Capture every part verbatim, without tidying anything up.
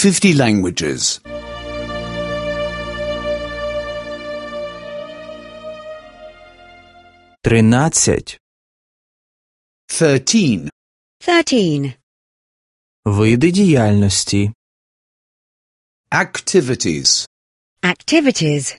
fifty languages. Тринадцять. Thirteen. Thirteen. Види діяльності. Activities. Activities.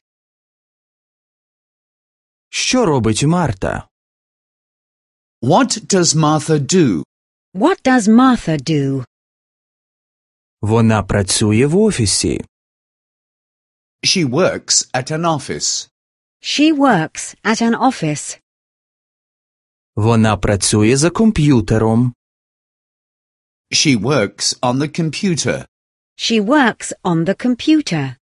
Що робить Марта? What does Martha do? What does Martha do? Вона працює в офісі. She works at an office. She works at an office. Вона працює за комп'ютером. She works on the computer. She works on the computer.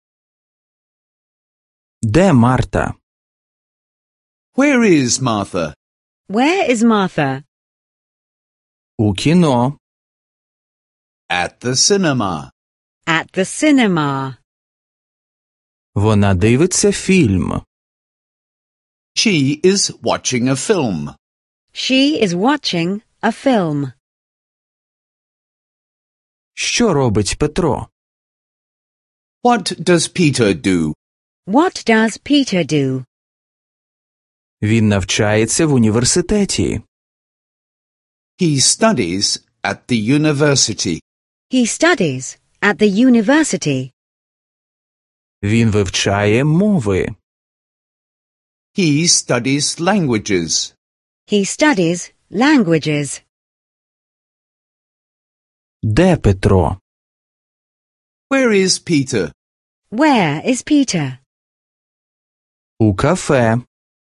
Де Марта? Where is Martha? Where is Martha? У кіно. At the cinema. At the cinema. Вона дивиться фільм. She is watching a film. She is watching a film. Що робить Петро? What does Peter do? What does Peter do? Він навчається в університеті. He studies at the university. He studies at the university. Він вивчає мови. He studies languages. He studies languages. Де Петро? Where is Peter? Where is Peter? У кафе.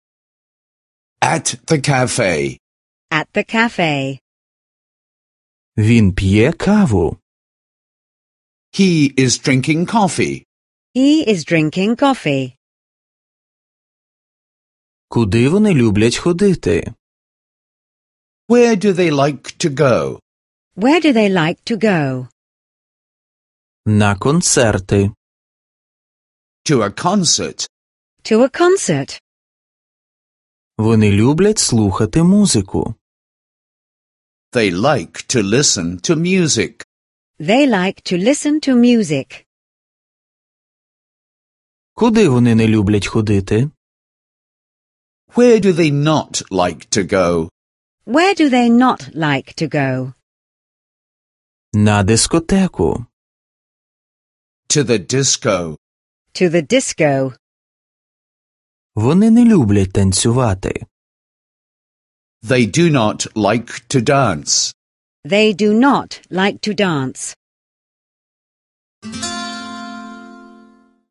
At the cafe. At the cafe. Він п'є каву. He is drinking coffee. He is drinking coffee. Куди вони люблять ходити? Where do they like to go? Where do they like to go? На концерти. To a concert. To a concert. Вони люблять слухати музику. They like to listen to music. They like to listen to music. Куди вони не люблять ходити? Where do they not like to go? Where do they not like to go? На дискотеку. To the disco. To the disco. Вони не люблять танцювати. They do not like to dance. They do not like to dance.